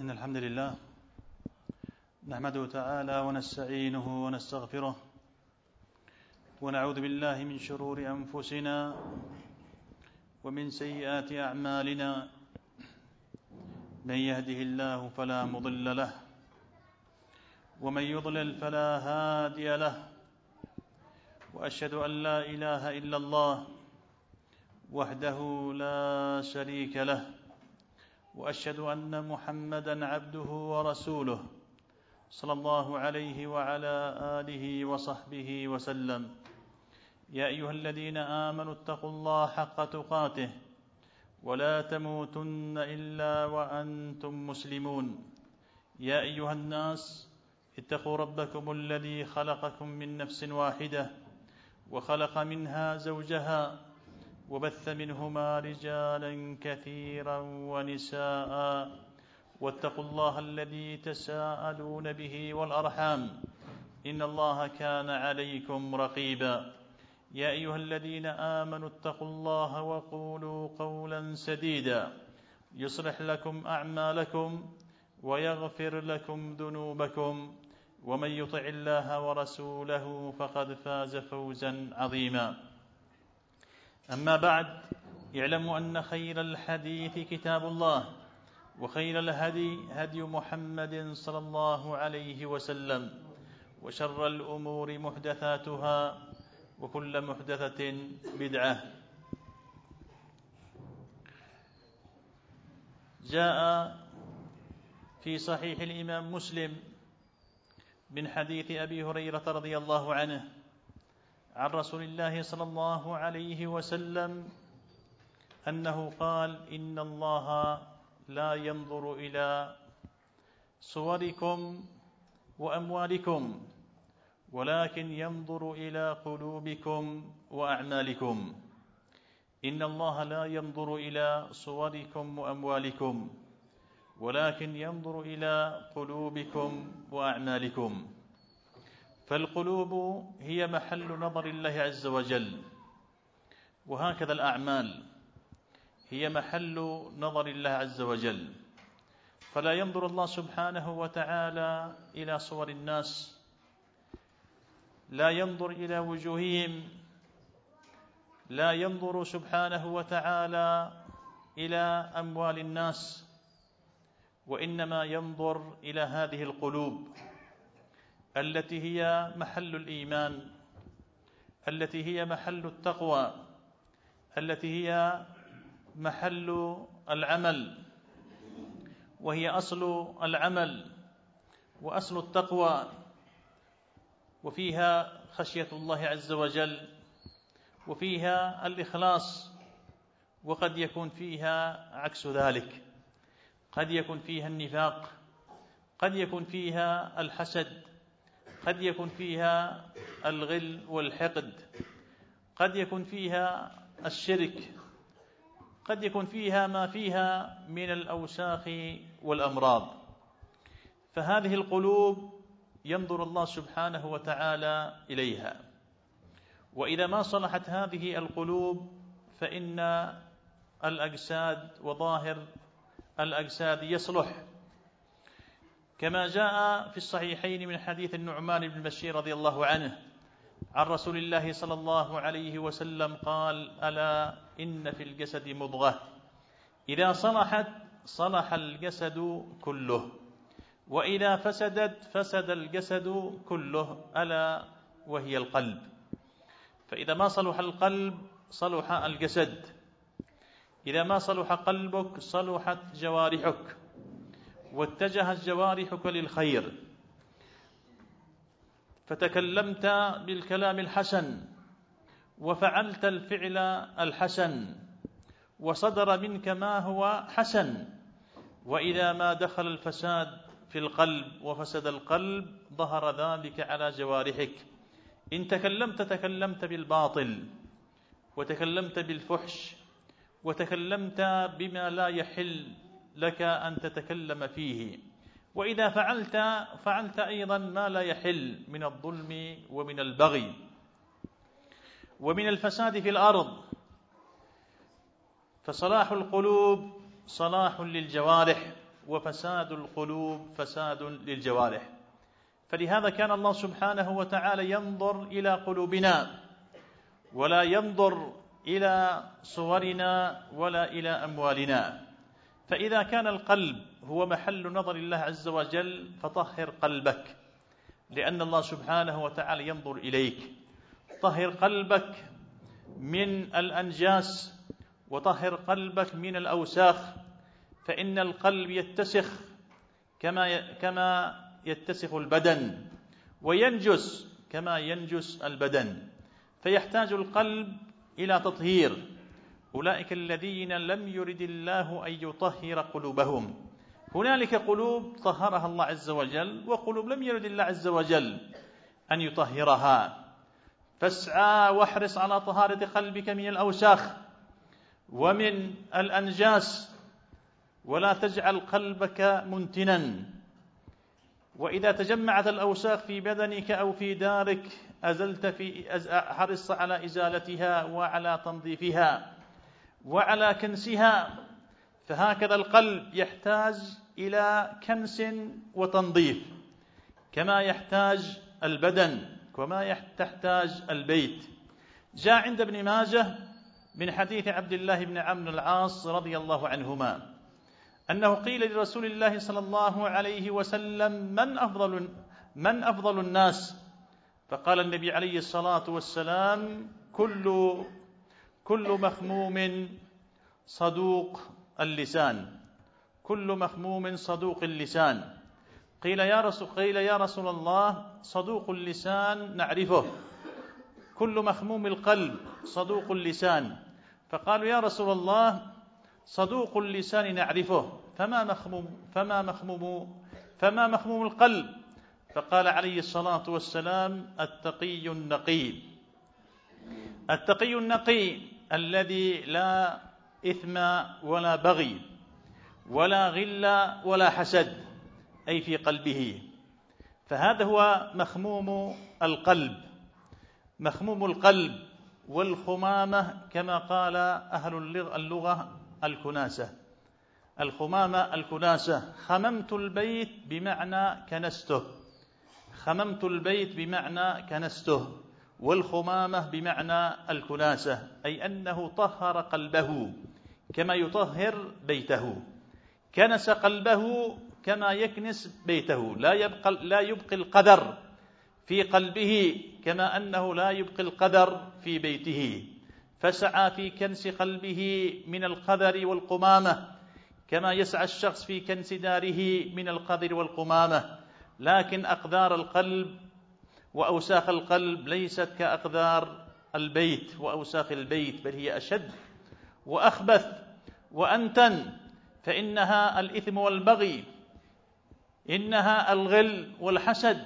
إن الحمد لله نحمده تعالى ونستعينه ونستغفره ونعوذ بالله من شرور أنفسنا ومن سيئات أعمالنا. من يهده الله فلا مضل له ومن يضلل فلا هادي له، وأشهد أن لا إله إلا الله وحده لا شريك له، وأشهد أن محمدًا عبده ورسوله صلى الله عليه وعلى آله وصحبه وسلم. يا أيها الذين آمنوا اتقوا الله حق تقاته ولا تموتن إلا وأنتم مسلمون. يا أيها الناس اتقوا ربكم الذي خلقكم من نفس واحدة وخلق منها زوجها وبث منهما رجالا كثيرا ونساء، واتقوا الله الذي تساءلون به والأرحام إن الله كان عليكم رقيبا. يا أيها الذين آمنوا اتقوا الله وقولوا قولا سديدا يصلح لكم أعمالكم ويغفر لكم ذنوبكم، ومن يطع الله ورسوله فقد فاز فوزا عظيما. أما بعد، اعلموا أن خير الحديث كتاب الله، وخير الهدي هدي محمد صلى الله عليه وسلم، وشر الأمور محدثاتها، وكل محدثة بدعة. جاء في صحيح الإمام مسلم من حديث أبي هريرة رضي الله عنه عن رسول الله صلى الله عليه وسلم أنه قال: إن الله لا ينظر إلى صوركم وأموالكم ولكن ينظر إلى قلوبكم وأعمالكم. إن الله لا ينظر إلى صوركم وأموالكم ولكن ينظر إلى قلوبكم وأعمالكم. فالقلوب هي محل نظر الله عز وجل، وهكذا الأعمال هي محل نظر الله عز وجل. فلا ينظر الله سبحانه وتعالى إلى صور الناس، لا ينظر إلى وجوههم، لا ينظر سبحانه وتعالى إلى أموال الناس، وإنما ينظر إلى هذه القلوب التي هي محل الإيمان، التي هي محل التقوى، التي هي محل العمل، وهي أصل العمل وأصل التقوى، وفيها خشية الله عز وجل، وفيها الإخلاص. وقد يكون فيها عكس ذلك، قد يكون فيها النفاق، قد يكون فيها الحسد، قد يكون فيها الغل والحقد، قد يكون فيها الشرك، قد يكون فيها ما فيها من الأوساخ والأمراض. فهذه القلوب ينظر الله سبحانه وتعالى إليها، وإذا ما صلحت هذه القلوب فإن الأجساد وظاهر الأجساد يصلح، كما جاء في الصحيحين من حديث النعمان بن بشير رضي الله عنه عن رسول الله صلى الله عليه وسلم قال: ألا إن في الجسد مضغة إذا صلحت صلح الجسد كله، وإذا فسدت فسد الجسد كله، ألا وهي القلب. فإذا ما صلح القلب صلح الجسد، إذا ما صلح قلبك صلحت جوارحك، واتجهت جوارحك للخير، فتكلمت بالكلام الحسن، وفعلت الفعل الحسن، وصدر منك ما هو حسن. وإذا ما دخل الفساد في القلب وفسد القلب ظهر ذلك على جوارحك. إن تكلمت بالباطل، وتكلمت بالفحش، وتكلمت بما لا يحل لك أن تتكلم فيه. وإذا فعلت أيضا ما لا يحل من الظلم ومن البغي ومن الفساد في الأرض. فصلاح القلوب صلاح للجوارح، وفساد القلوب فساد للجوارح. فلهذا كان الله سبحانه وتعالى ينظر إلى قلوبنا ولا ينظر إلى صورنا ولا إلى أموالنا. فإذا كان القلب هو محل نظر الله عز وجل فطهر قلبك، لأن الله سبحانه وتعالى ينظر إليك. طهر قلبك من الأنجاس وطهر قلبك من الأوساخ، فإن القلب يتسخ كما يتسخ البدن، وينجس كما ينجس البدن، فيحتاج القلب إلى تطهير. أولئك الذين لم يرد الله أن يطهر قلوبهم. هنالك قلوب طهرها الله عز وجل، وقلوب لم يرد الله عز وجل أن يطهرها. فاسعى واحرص على طهارة قلبك من الأوساخ ومن الأنجاس، ولا تجعل قلبك منتنا. وإذا تجمعت الأوساخ في بدنك أو في دارك حرص على إزالتها وعلى تنظيفها وعلى كنسها. فهكذا القلب يحتاج إلى كنس وتنظيف كما يحتاج البدن وما تحتاج البيت. جاء عند ابن ماجه من حديث عبد الله بن عمرو بن العاص رضي الله عنهما أنه قيل لرسول الله صلى الله عليه وسلم: من أفضل الناس؟ فقال النبي عليه الصلاة والسلام: كل مخموم صدوق اللسان. كل مخموم صدوق اللسان. قيل يا رسول الله: صدوق اللسان نعرفه، كل مخموم القلب صدوق اللسان. فقالوا: يا رسول الله، صدوق اللسان نعرفه، فما مخموم القلب؟ فقال عليه الصلاة والسلام: التقي النقي. التقي النقي الذي لا إثم ولا بغي ولا غل ولا حسد، أي في قلبه. فهذا هو مخموم القلب. مخموم القلب والخمامة كما قال أهل اللغة الكناسة. الخمامة الكناسة. خممت البيت بمعنى كنسته. خممت البيت بمعنى كنسته، والخمامة بمعنى الكناسة، أي أنه طهر قلبه كما يطهر بيته. كنس قلبه كما يكنس بيته. لا يبقي القدر في قلبه كما أنه لا يبقي القدر في بيته. فسعى في كنس قلبه من القدر والقمامة كما يسعى الشخص في كنس داره من القدر والقمامة. لكن أقدار القلب وأوساخ القلب ليست كأقدار البيت وأوساخ البيت، بل هي أشد وأخبث وأنتن. فإنها الإثم والبغي، إنها الغل والحسد،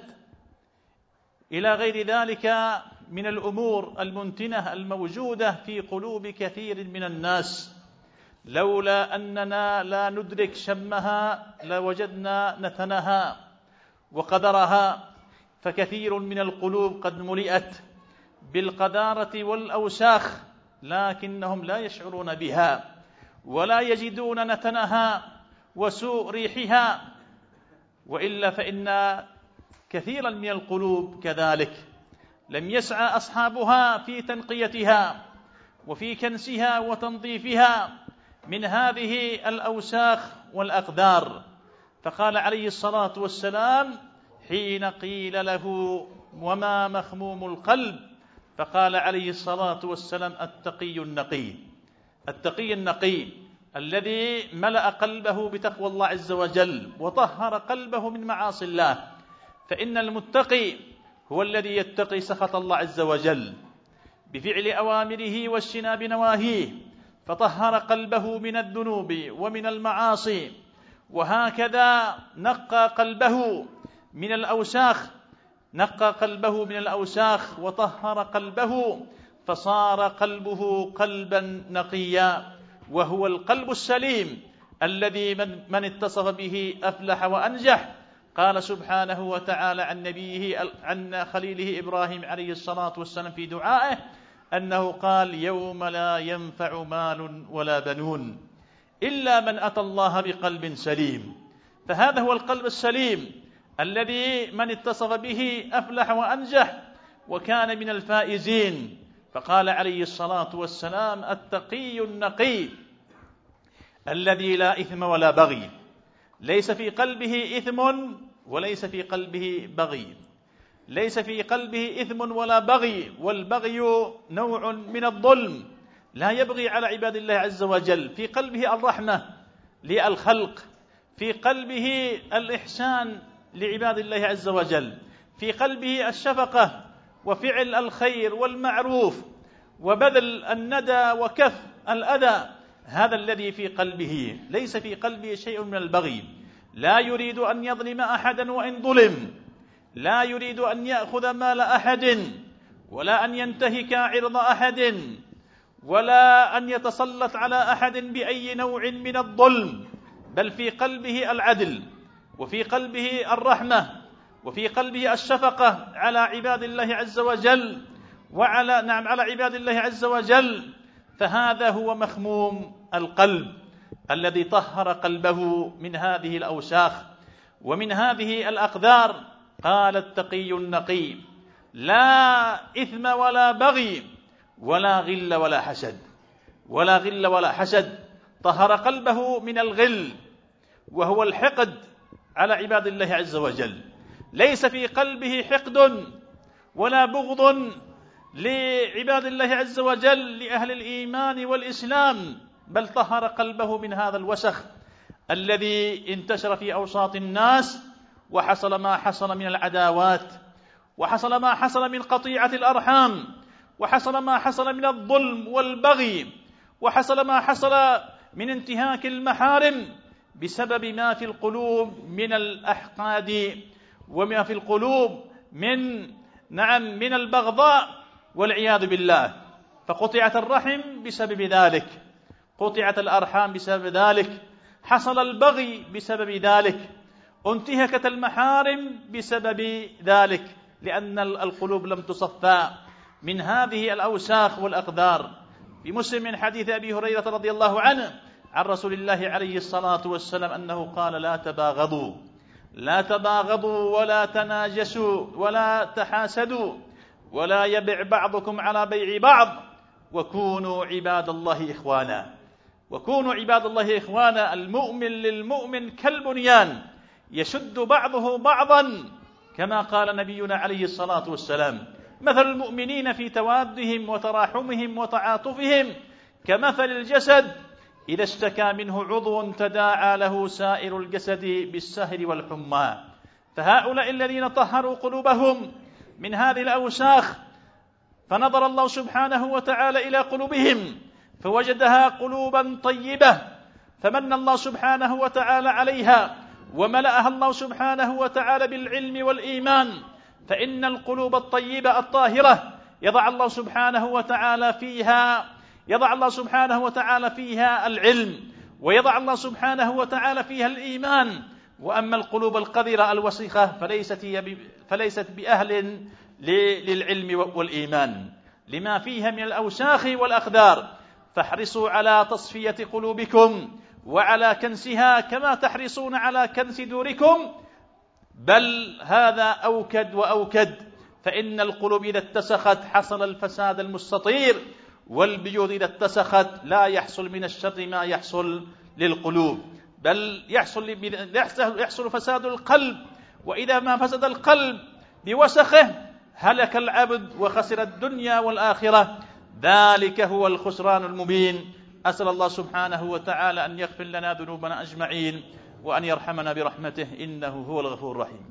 إلى غير ذلك من الأمور المنتنة الموجودة في قلوب كثير من الناس. لولا أننا لا ندرك شمها لوجدنا نتنها وقدرها. فكثير من القلوب قد ملئت بالقذارة والأوساخ، لكنهم لا يشعرون بها ولا يجدون نتنها وسوء ريحها. وإلا فإن كثيرا من القلوب كذلك لم يسعى أصحابها في تنقيتها وفي كنسها وتنظيفها من هذه الأوساخ والأقدار. فقال عليه الصلاة والسلام حين قيل له: وما مخموم القلب؟ فقال عليه الصلاة والسلام: التقي النقي. التقي النقي الذي ملأ قلبه بتقوى الله عز وجل وطهر قلبه من معاصي الله. فإن المتقي هو الذي يتقي سخط الله عز وجل بفعل أوامره واجتناب نواهيه، فطهر قلبه من الذنوب ومن المعاصي. وهكذا نقى قلبه من الأوساخ، نقى قلبه من الأوساخ وطهر قلبه، فصار قلبه قلبا نقيا، وهو القلب السليم الذي من اتصف به أفلح وأنجح. قال سبحانه وتعالى عن خليله إبراهيم عليه الصلاة والسلام في دعائه أنه قال: يوم لا ينفع مال ولا بنون إلا من أتى الله بقلب سليم. فهذا هو القلب السليم الذي من اتصف به أفلح وأنجح وكان من الفائزين. فقال عليه الصلاة والسلام: التقي النقي الذي لا إثم ولا بغي، ليس في قلبه إثم وليس في قلبه بغي، ليس في قلبه إثم ولا بغي. والبغي نوع من الظلم، لا يبغي على عباد الله عز وجل. في قلبه الرحمة للخلق، في قلبه الإحسان لعباد الله عز وجل، في قلبه الشفقة وفعل الخير والمعروف وبذل الندى وكف الأذى. هذا الذي في قلبه، ليس في قلبه شيء من البغي. لا يريد أن يظلم أحدا وإن ظلم، لا يريد أن يأخذ مال أحد، ولا أن ينتهك عرض أحد، ولا أن يتسلط على أحد بأي نوع من الظلم، بل في قلبه العدل، وفي قلبه الرحمة، وفي قلبه الشفقة على عباد الله عز وجل، على عباد الله عز وجل. فهذا هو مخموم القلب الذي طهر قلبه من هذه الأوساخ ومن هذه الأقدار. قال: التقي النقي، لا إثم ولا بغي ولا غل ولا حسد، ولا غل ولا حسد. طهر قلبه من الغل، وهو الحقد على عباد الله عز وجل. ليس في قلبه حقد ولا بغض لعباد الله عز وجل، لأهل الإيمان والإسلام، بل طهر قلبه من هذا الوسخ الذي انتشر في أوساط الناس، وحصل ما حصل من العداوات، وحصل ما حصل من قطيعة الأرحام، وحصل ما حصل من الظلم والبغي، وحصل ما حصل من انتهاك المحارم، بسبب ما في القلوب من الأحقاد، وما في القلوب من البغضاء والعياذ بالله. فقطعت الرحم بسبب ذلك، قطعت الأرحام بسبب ذلك، حصل البغي بسبب ذلك، انتهكت المحارم بسبب ذلك، لأن القلوب لم تصفى من هذه الأوساخ والأقدار. في مسلم من حديث أبي هريرة رضي الله عنه عن رسول الله عليه الصلاة والسلام أنه قال: لا تباغضوا ولا تناجسوا ولا تحاسدوا ولا يبع بعضكم على بيع بعض، وكونوا عباد الله إخوانا. وكونوا عباد الله إخوانا. المؤمن للمؤمن كالبنيان يشد بعضه بعضا، كما قال نبينا عليه الصلاة والسلام: مثل المؤمنين في توادهم وتراحمهم وتعاطفهم كمثل الجسد إذا اشتكى منه عضو تداعى له سائر الجسد بالسهر والحمى. فهؤلاء الذين طهروا قلوبهم من هذه الأوساخ، فنظر الله سبحانه وتعالى إلى قلوبهم فوجدها قلوبا طيبة، فمن الله سبحانه وتعالى عليها وملأها الله سبحانه وتعالى بالعلم والإيمان. فإن القلوب الطيبة الطاهرة يضع الله سبحانه وتعالى فيها العلم، ويضع الله سبحانه وتعالى فيها الإيمان. وأما القلوب القذرة الوسخة فليست بأهل للعلم والإيمان، لما فيها من الأوساخ والأقدار. فاحرصوا على تصفية قلوبكم وعلى كنسها كما تحرصون على كنس دوركم، بل هذا أوكد وأوكد. فإن القلوب إذا اتسخت حصل الفساد المستطير، والبيوت إذا اتسخت لا يحصل من الشر ما يحصل للقلوب، بل يحصل فساد القلب. وإذا ما فسد القلب بوسخه هلك العبد وخسر الدنيا والآخرة. ذلك هو الخسران المبين. أسأل الله سبحانه وتعالى أن يغفر لنا ذنوبنا أجمعين، وأن يرحمنا برحمته، إنه هو الغفور الرحيم.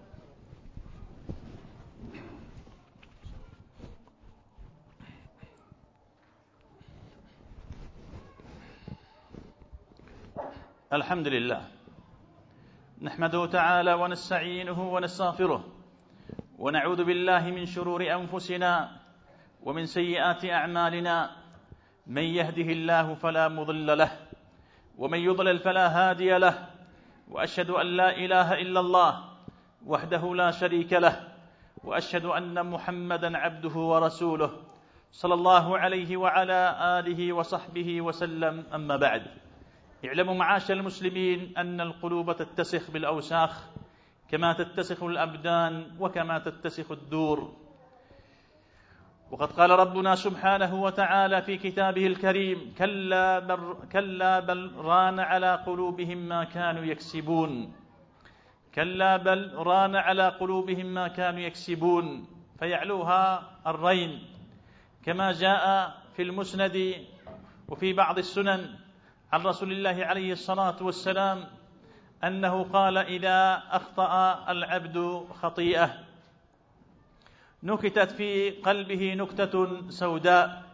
الحمد لله، نحمده تعالى ونستعينه ونستغفره، ونعوذ بالله من شرور أنفسنا ومن سيئات أعمالنا. من يهده الله فلا مضل له، ومن يضلل فلا هادي له. وأشهد أن لا إله إلا الله وحده لا شريك له، وأشهد أن محمدا عبده ورسوله صلى الله عليه وعلى آله وصحبه وسلم. أما بعد، اعلموا معاشر المسلمين أن القلوب تتسخ بالأوساخ كما تتسخ الأبدان وكما تتسخ الدور. وقد قال ربنا سبحانه وتعالى في كتابه الكريم: كلا بل ران على قلوبهم ما كانوا يكسبون. كلا بل ران على قلوبهم ما كانوا يكسبون، فيعلوها الرين، كما جاء في المسند وفي بعض السنن عن رسول الله عليه الصلاة والسلام أنه قال: إذا أخطأ العبد خطيئة نكتت في قلبه نكتة سوداء،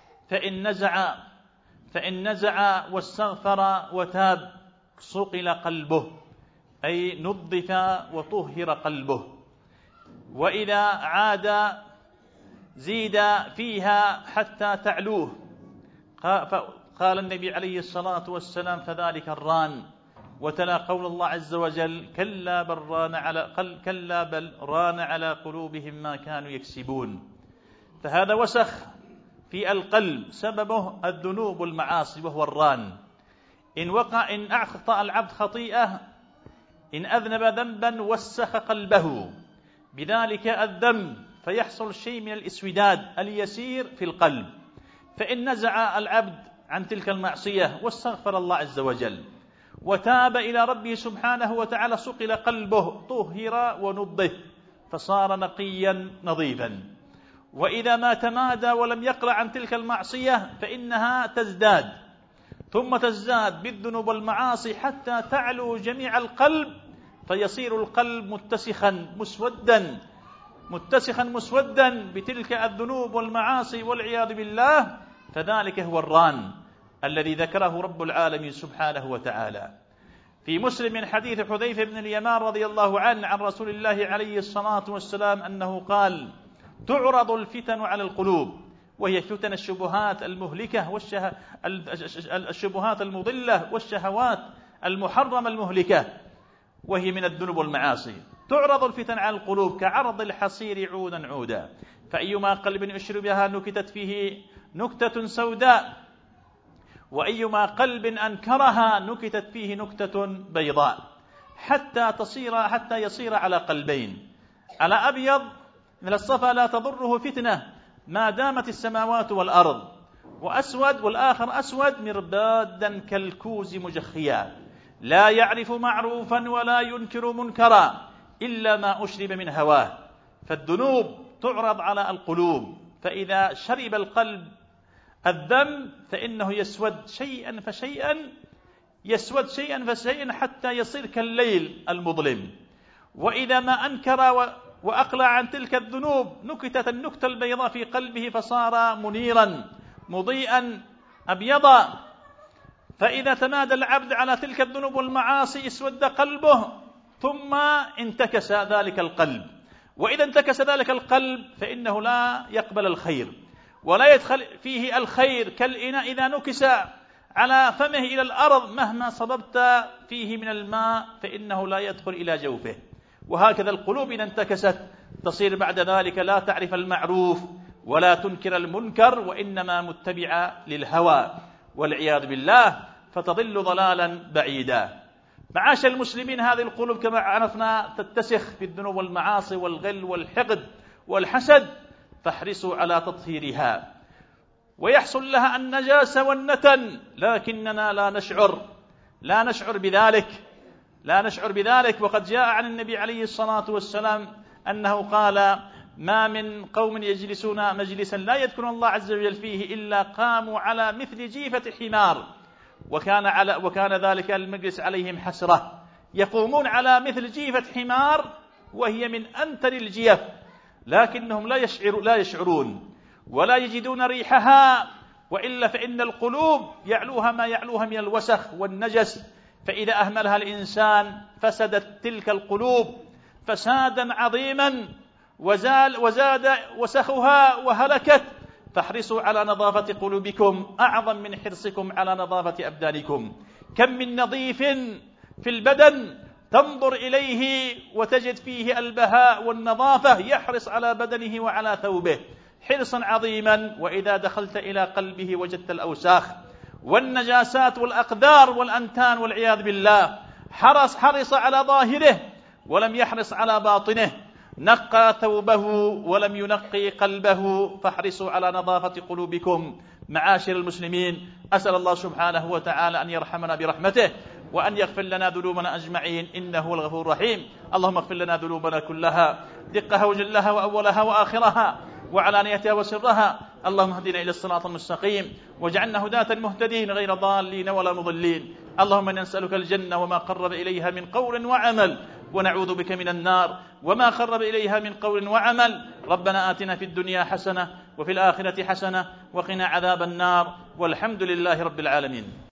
فإن نزع واستغفر وتاب صقل قلبه، أي نظف وطهر قلبه، وإذا عاد زيد فيها حتى تعلوه. قال النبي عليه الصلاة والسلام: فذلك الران. وتلا قول الله عز وجل: كلا بل ران على قلوبهم ما كانوا يكسبون. فهذا وسخ في القلب سببه الذنوب والمعاصي، وهو الران. إن أخطأ العبد خطيئة، إن أذنب ذنبا وسخ قلبه بذلك الذنب، فيحصل شيء من الإسوداد اليسير في القلب. فإن نزع العبد عن تلك المعصية واستغفر الله عز وجل وتاب إلى ربه سبحانه وتعالى صقل قلبه، طهر ونضف، فصار نقيا نظيفا. وإذا ما تمادى ولم يقلع عن تلك المعصية فإنها تزداد، ثم تزداد بالذنوب والمعاصي حتى تعلو جميع القلب، فيصير القلب متسخا مسودا بتلك الذنوب والمعاصي والعياذ بالله. فذلك هو الران الذي ذكره رب العالمين سبحانه وتعالى. في مسلم من حديث حذيفة بن اليمان رضي الله عنه عن رسول الله عليه الصلاة والسلام أنه قال: تعرض الفتن على القلوب، وهي فتن الشبهات المهلكة الشبهات المضلة والشهوات المحرمة المهلكة، وهي من الذنوب والمعاصي. تعرض الفتن على القلوب كعرض الحصير عودا عودا، فأيما قلب أشربها نكتت فيه نكتة سوداء، وأيما قلب أنكرها نكتت فيه نكتة بيضاء، حتى يصير على قلبين: على أبيض من الصفا لا تضره فتنة ما دامت السماوات والأرض، وأسود والآخر أسود مربادا كالكوز مجخيا، لا يعرف معروفا ولا ينكر منكرا إلا ما أشرب من هواه. فالذنوب تعرض على القلوب، فإذا شرب القلب الذنب فإنه يسود شيئا فشيئا حتى يصير كالليل المظلم. وإذا ما أنكر وأقلع عن تلك الذنوب نكتت النكتة البيضاء في قلبه، فصار منيرا مضيئا أبيضا. فإذا تمادى العبد على تلك الذنوب والمعاصي اسود قلبه، ثم انتكس ذلك القلب. وإذا انتكس ذلك القلب فإنه لا يقبل الخير ولا يدخل فيه الخير، كالإناء إذا نكس على فمه إلى الأرض مهما صببت فيه من الماء فإنه لا يدخل إلى جوفه. وهكذا القلوب إذا انتكست تصير بعد ذلك لا تعرف المعروف ولا تنكر المنكر، وإنما متبعة للهوى والعياذ بالله، فتضل ضلالا بعيدا. معاشر المسلمين، هذه القلوب كما عرفنا تتسخ في الذنوب والمعاصي والغل والحقد والحسد، فاحرصوا على تطهيرها، ويحصل لها النجاسة والنتن، لكننا لا نشعر بذلك. وقد جاء عن النبي عليه الصلاة والسلام أنه قال: ما من قوم يجلسون مجلسا لا يذكرون الله عز وجل فيه إلا قاموا على مثل جيفة حمار، وكان ذلك المجلس عليهم حسرة. يقومون على مثل جيفة حمار وهي من أنتن الجيف، لكنهم لا يشعرون ولا يجدون ريحها، وإلا فإن القلوب يعلوها ما يعلوها من الوسخ والنجس. فإذا أهملها الإنسان فسدت تلك القلوب فسادا عظيما، وزاد وسخها وهلكت. فاحرصوا على نظافة قلوبكم أعظم من حرصكم على نظافة أبدانكم. كم من نظيف في البدن تنظر إليه وتجد فيه البهاء والنظافة، يحرص على بدنه وعلى ثوبه حرصا عظيما، وإذا دخلت إلى قلبه وجدت الأوساخ والنجاسات والأقدار والأنتان والعياذ بالله. حرص على ظاهره ولم يحرص على باطنه، نقى ثوبه ولم ينقي قلبه، فاحرصوا على نظافة قلوبكم معاشر المسلمين. أسأل الله سبحانه وتعالى أن يرحمنا برحمته وأن يغفر لنا ذنوبنا أجمعين، إنه هو الغفور الرحيم. اللهم اغفر لنا ذنوبنا كلها، دقها وجلها وأولها وآخرها وعلانيتها وسرها. اللهم اهدنا إلى الصراط المستقيم واجعلنا هداة مهتدين غير ضالين ولا مضلين. اللهم نسألك الجنة وما قرب إليها من قول وعمل، ونعوذ بك من النار وما قرب إليها من قول وعمل. ربنا آتنا في الدنيا حسنة وفي الآخرة حسنة وقنا عذاب النار، والحمد لله رب العالمين.